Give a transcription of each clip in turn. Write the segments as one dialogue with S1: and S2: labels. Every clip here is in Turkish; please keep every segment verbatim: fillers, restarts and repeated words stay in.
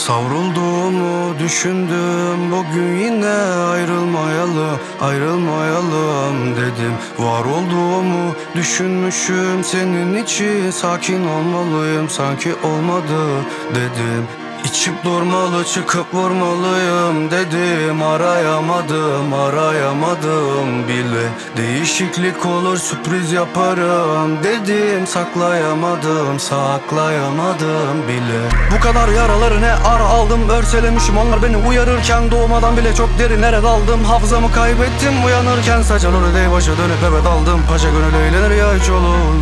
S1: Savrulduğumu düşündüm bugün yine ayrılmayalım, ayrılmayalım dedim. Var olduğumu düşünmüşüm senin için, sakin olmalıyım sanki olmadı dedim. İçip durmalı çıkıp vurmalıyım dedim. Arayamadım arayamadım bile. Değişiklik olur sürpriz yaparım dedim. Saklayamadım saklayamadım bile. Bu kadar yaraları ne ara aldım, örselemişim onlar beni uyarırken. Doğmadan bile çok derinlere daldım, hafızamı kaybettim uyanırken. Saçan orada başa dönüp eve daldım, paşa gönül eğlenir ya hiç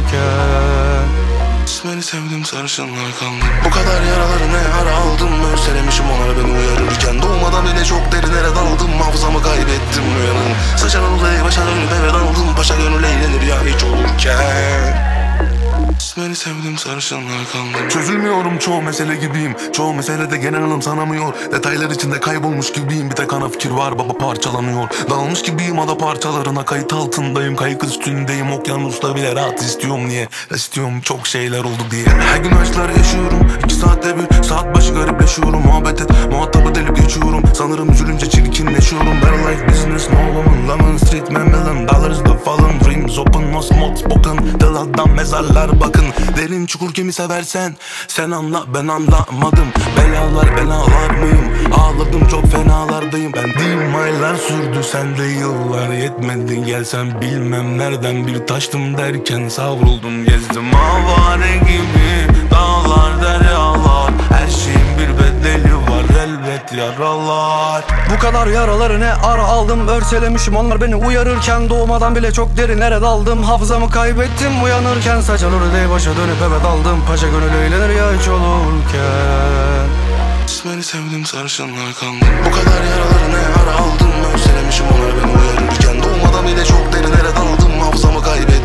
S1: olurken.
S2: İsmini sevdim sarışınlar kandım. Bu kadar yaraları ne ara aldım, örselemişim onlar beni uyarırken. Doğmadan bile çok derinlere daldım, hafızamı kaybettim uyanım. Saçan odayı başa dönüp eve daldım, paşa gönül eğlenir ya hiç olurken. İsmini sevdim sarışınlar kandım. Çözülmüyorum çoğu mesele gibiyim. Çoğu meselede genel anlam sanamıyor. Detaylar içinde kaybolmuş gibiyim. Bir tek ana fikir var baba parçalanıyor. Dağılmış gibiyim ada parçalarına, kayıt altındayım. Kaygı üstündeyim okyanusta bile rahat istiyorum. Niye? İstiyorum çok şeyler oldu diye. Her gün aşklar yaşıyorum. iki saatte bir saat başı garipleşiyorum. Muhabbet et muhatabı delip geçiyorum. Sanırım üzülünce çirkinleşiyorum. Better life business no woman. Lemon street man million dollars the fallen dreams open no smoke spoken. Dıldan mezarlar bakın. Derin çukur kimi seversen sen anla ben anlamadım. Belalar belalar mıyım? Ağladım çok fenalardayım. Ben değilim aylar sürdü sende yıllar yetmedi. Gelsen bilmem nereden bir taştım derken savruldum gezdim avare gibi. Dağlar deryalar, her şeyin bir bedeli var elbet yaralar.
S1: Bu kadar yaraları ne ara aldım, örselemişim onlar beni uyarırken. Doğmadan bile çok derinlere daldım, hafızamı kaybettim uyanırken. Saçan orada başa dönüp eve daldım, paşa gönül eğlenir ya hiç olurken.
S2: İsmini sevdim sarışınlar kandım. Bu kadar yaraları ne ara aldım, örselemişim onlar beni uyarırken. Doğmadan bile çok derinlere daldım, hafızamı kaybettim